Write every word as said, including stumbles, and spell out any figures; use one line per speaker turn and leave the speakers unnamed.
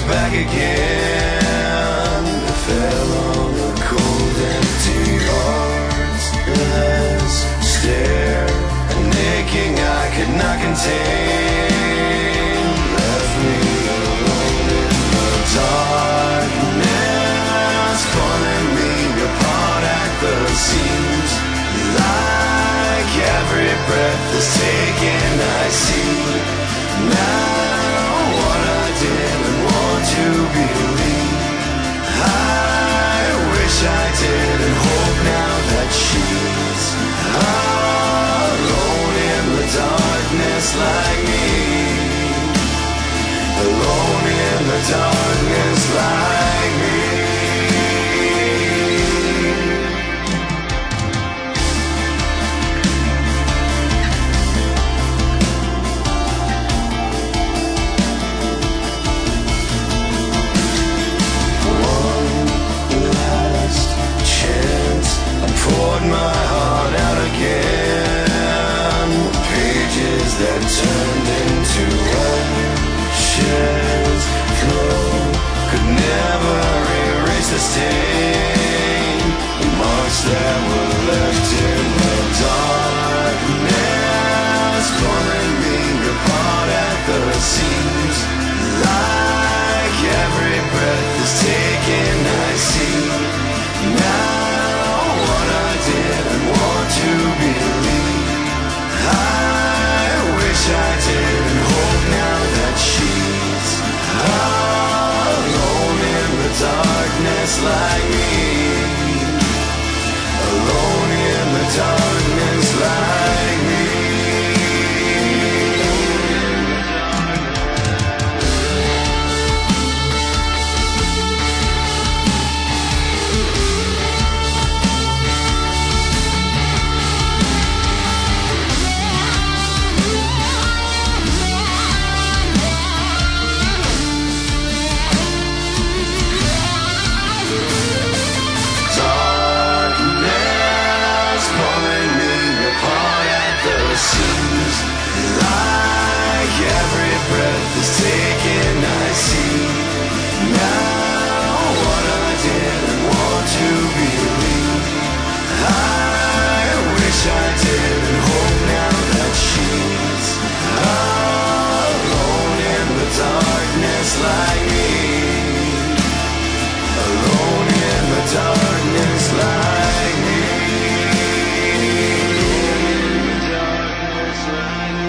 back again. I fell on a cold, empty, heartless stare, an aching I could not contain. Left me alone in the darkness, pulling me apart at the seams. Like every breath is taken, I see now what I didn't want to believe. I wish I did and hope now that she's alone in the darkness like me. Alone in the darkness like me. Poured my heart out again. Pages that turned into ashes. Cold could never erase the stain. The marks that were left in the darkness, pulling me apart at the seams. Like every breath is taken, I see now didn't want to believe. I wish I did and hope now that she's alone in the darkness like me. Alone in the darkness like me. Seems like every breath is taken, I see now what I didn't want to believe. I wish I did and hope now that she's alone in the darkness like me. Alone in the darkness like me. Like